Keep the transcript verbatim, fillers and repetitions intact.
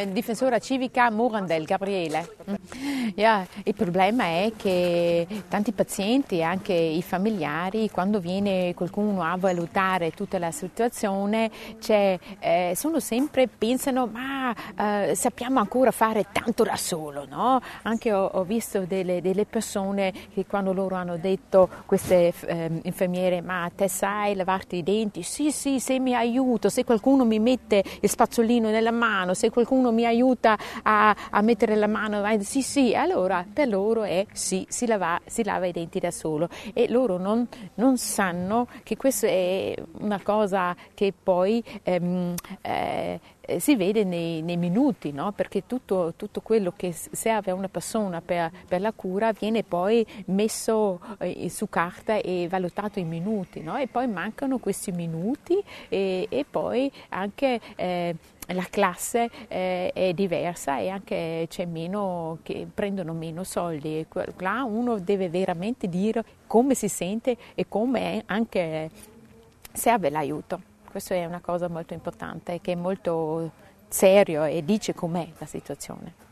eh, difensora civica Murandel, Gabriele. Yeah, il problema è che tanti pazienti e anche i familiari, quando viene qualcuno a valutare tutta la situazione, cioè, eh, sono sempre, pensano, ma eh, sappiamo ancora fare tanto da solo, no? Anche ho, ho visto delle, delle persone che quando loro hanno detto, queste eh, infermiere, ma te sai lavarti i denti? Sì, sì, se mi aiuto, se qualcuno mi mette il spazzolino nella mano, se qualcuno mi aiuta a, a mettere la mano, sì, sì, allora per loro è sì, si lava, si lava i denti da solo, e loro non, non sanno che questa è una cosa che poi ehm, eh, si vede nei, nei minuti, no? Perché tutto, tutto quello che serve a una persona per, per la cura viene poi messo eh, su carta e valutato in minuti, no? E poi mancano questi minuti e, e poi anche eh, la classe eh, è diversa e anche c'è meno, che prendono meno soldi. Là uno deve veramente dire come si sente e come anche serve l'aiuto. Questa è una cosa molto importante, che è molto serio e dice com'è la situazione.